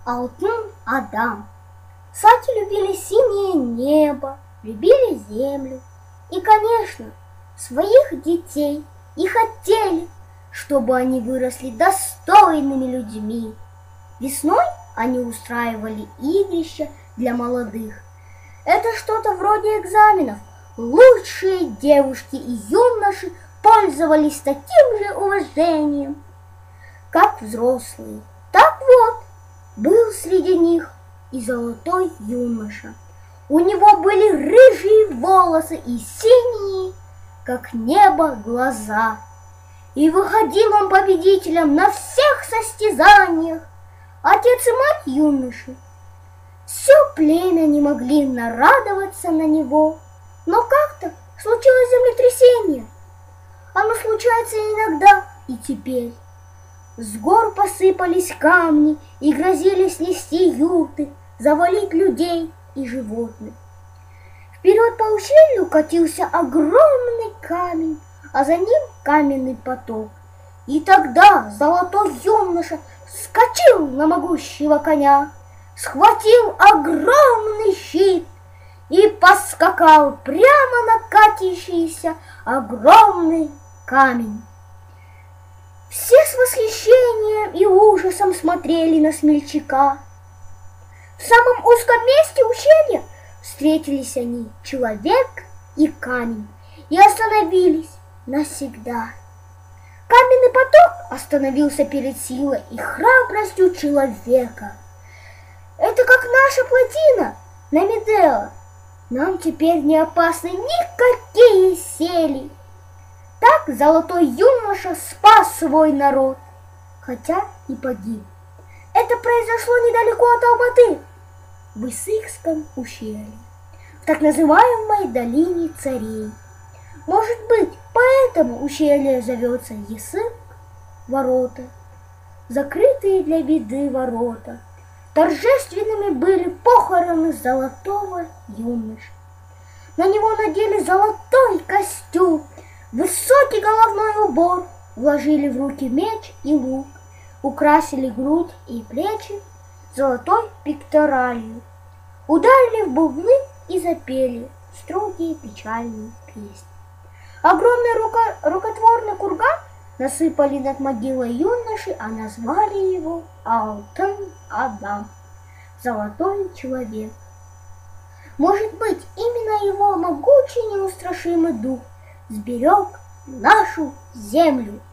Алтын Адам. Саки любили синее небо, любили землю и, конечно, своих детей, и хотели, чтобы они выросли достойными людьми. Весной они устраивали игрища для молодых. Это что-то вроде экзаменов. Лучшие девушки и юноши пользовались таким же уважением, как взрослые. Так вот, был среди них и золотой юноша. У него были рыжие волосы и синие, как небо, глаза. И выходил он победителем на всех состязаниях. Отец и мать юноши, все племя не могли нарадоваться на него. Но как-то случилось землетрясение. Оно случается иногда и теперь. С гор посыпались камни и грозили снести юрты, завалить людей и животных. Вперед по ущелью катился огромный камень, а за ним каменный поток. И тогда золотой юноша вскочил на могущего коня, схватил огромный щит и поскакал прямо на катящийся огромный камень. Все с восхищением и ужасом смотрели на смельчака. В самом узком месте ущелья встретились они, человек и камень, и остановились навсегда. Каменный поток остановился перед силой и храбростью человека. Это как наша плотина на Медео. Нам теперь не опасны никакие сели. Так золотой юноша спас свой народ, хотя и погиб. Это произошло недалеко от Алматы, в Исыкском ущелье, в так называемой долине царей. Может быть, поэтому ущелье зовется Исык, ворота, закрытые для виды ворота. Торжественными были похороны золотого юноши. На него надели золотой костюм, высокий головной убор, вложили в руки меч и лук, украсили грудь и плечи золотой пекторалью, ударили в бубны и запели строгие печальные песни. Огромный рукотворный курган насыпали над могилой юноши, а назвали его Алтын Адам, золотой человек. Может быть, именно его могучий неустрашимый дух сберег нашу землю.